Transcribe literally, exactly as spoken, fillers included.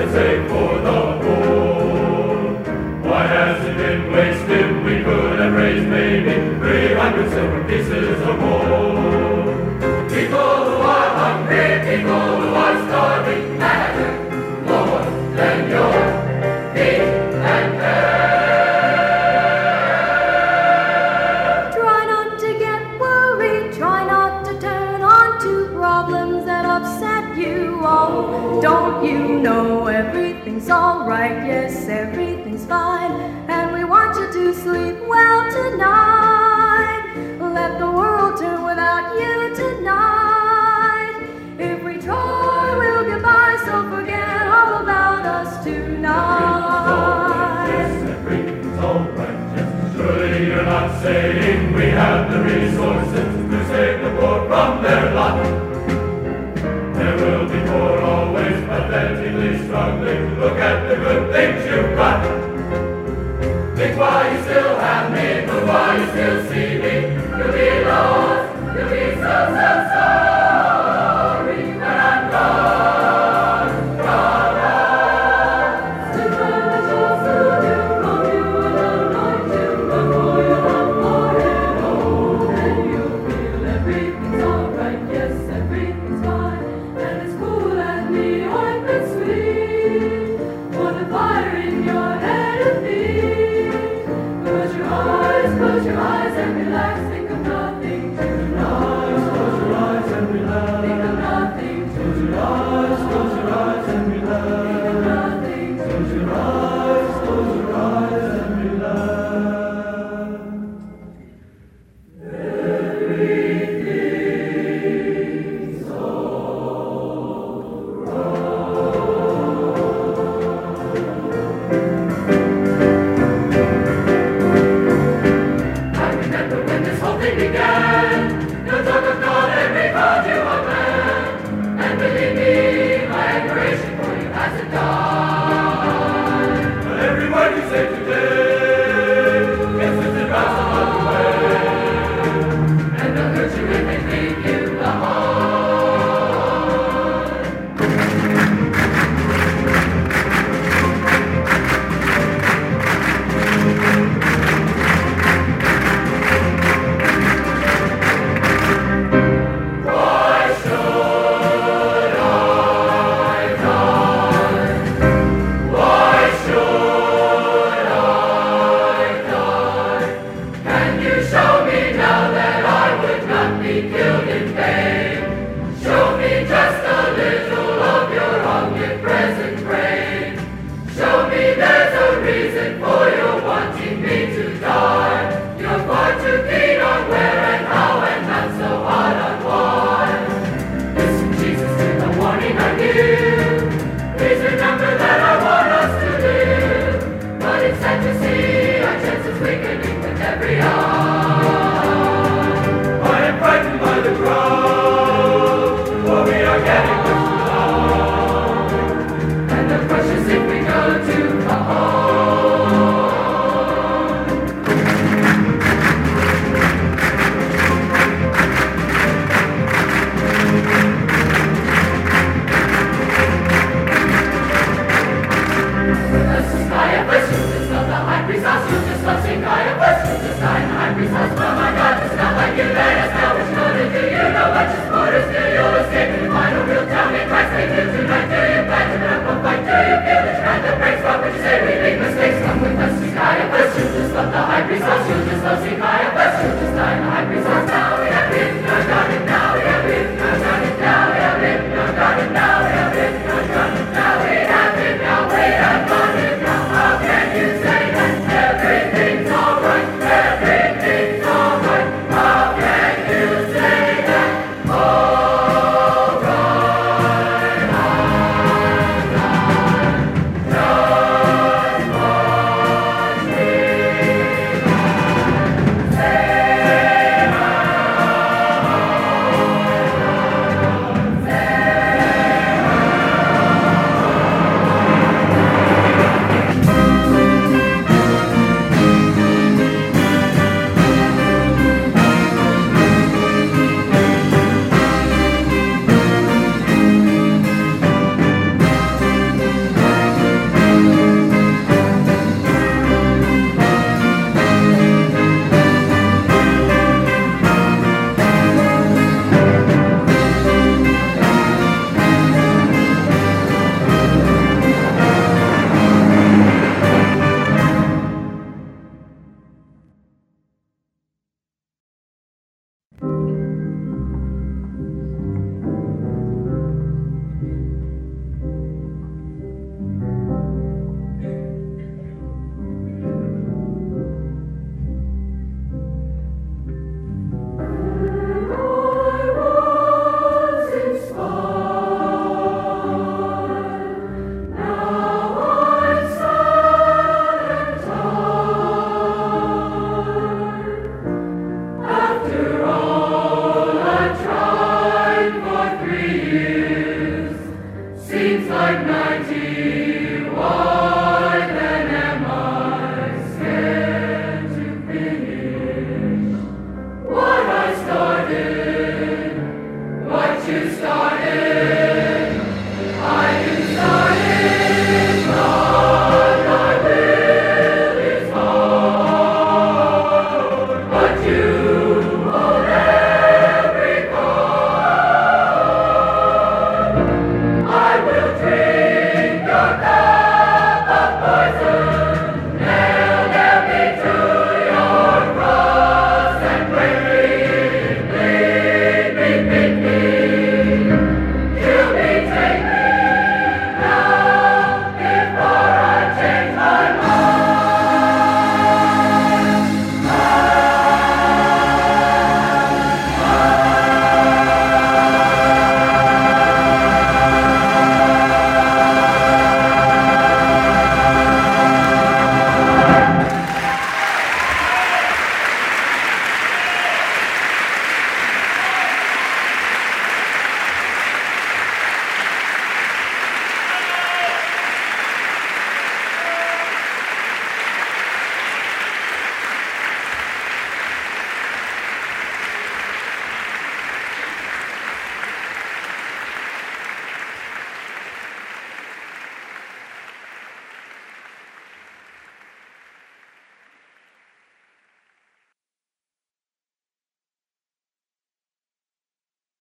they save for the poor. Why has it been wasted? We could have raised maybe three hundred silver pieces or more. People who are hungry, people who are starving, matter more than your feet and care. Try not to get worried, try not to turn on to problems that upset you. Oh, don't you know everything's alright? Yes, everything's fine, and we want you to sleep well tonight. Let the world turn without you tonight. If we try, we'll get by, so forget all about us tonight. Yes, everything's alright. Yes, surely you're not saying we have the resources to save the poor from their lot. There will be poor always, pathetically struggling. Look at the good things you've got. Think why you still have me, but why you still see me. You'll be lost, you'll be so, so, so